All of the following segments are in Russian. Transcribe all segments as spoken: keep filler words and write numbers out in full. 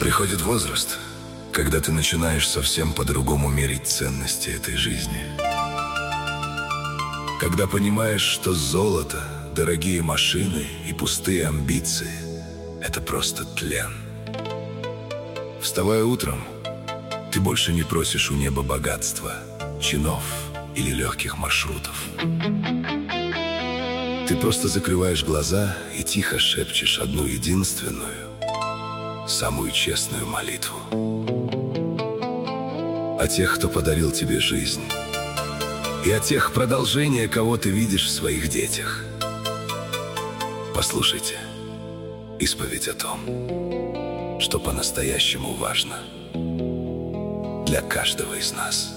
Приходит возраст, когда ты начинаешь совсем по-другому мерить ценности этой жизни. Когда понимаешь, что золото, дорогие машины и пустые амбиции — это просто тлен. Вставая утром, ты больше не просишь у неба богатства, чинов или легких маршрутов. Ты просто закрываешь глаза и тихо шепчешь одну единственную, самую честную молитву о тех, кто подарил тебе жизнь, и о тех, продолжения кого ты видишь в своих детях. Послушайте исповедь о том, что по-настоящему важно для каждого из нас.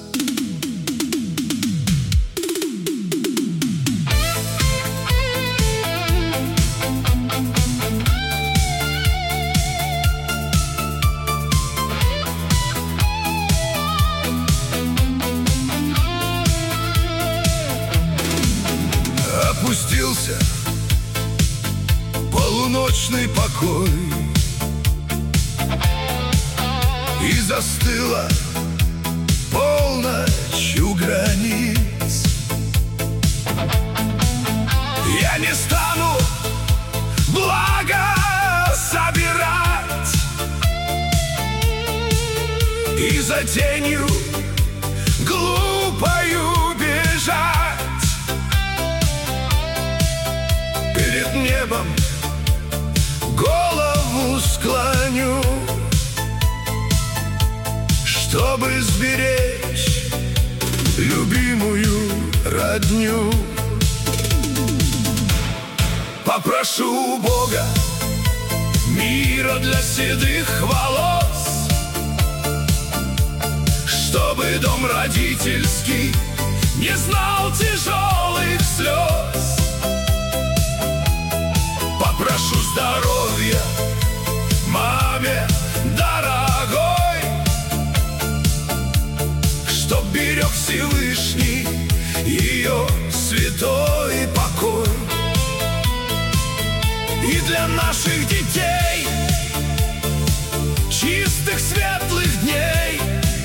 Опустился полуночный покой, и застыла полночь у границ. Я не стану благо собирать и за тенью глупою бежать. Перед небом голову склоню, чтобы сберечь любимую родню. Попрошу у Бога мира для седых волос, чтобы дом родительский не знал тяжелых слез. Попрошу здоровья маме дорогой, чтоб берег Всевышний ее святой покой. И для наших детей чистых светлых дней,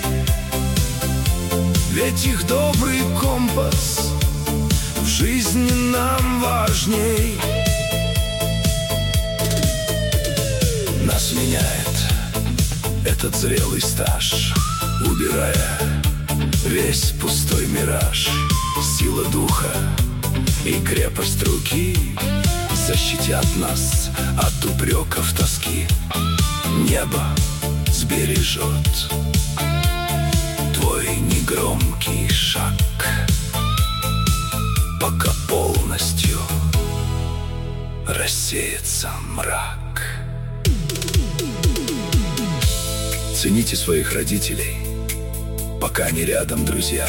ведь их добрый компас в жизни нам важней. Нас меняет этот зрелый стаж, убирая весь пустой мираж. Сила духа и крепость руки защитят нас от упреков тоски. Небо сбережет твой негромкий шаг, пока полностью рассеется мрак. Цените своих родителей, пока они рядом, друзья.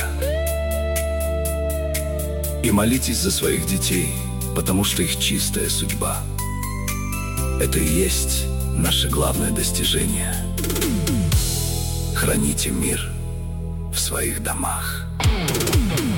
И молитесь за своих детей, потому что их чистая судьба — это и есть наше главное достижение. Храните мир в своих домах.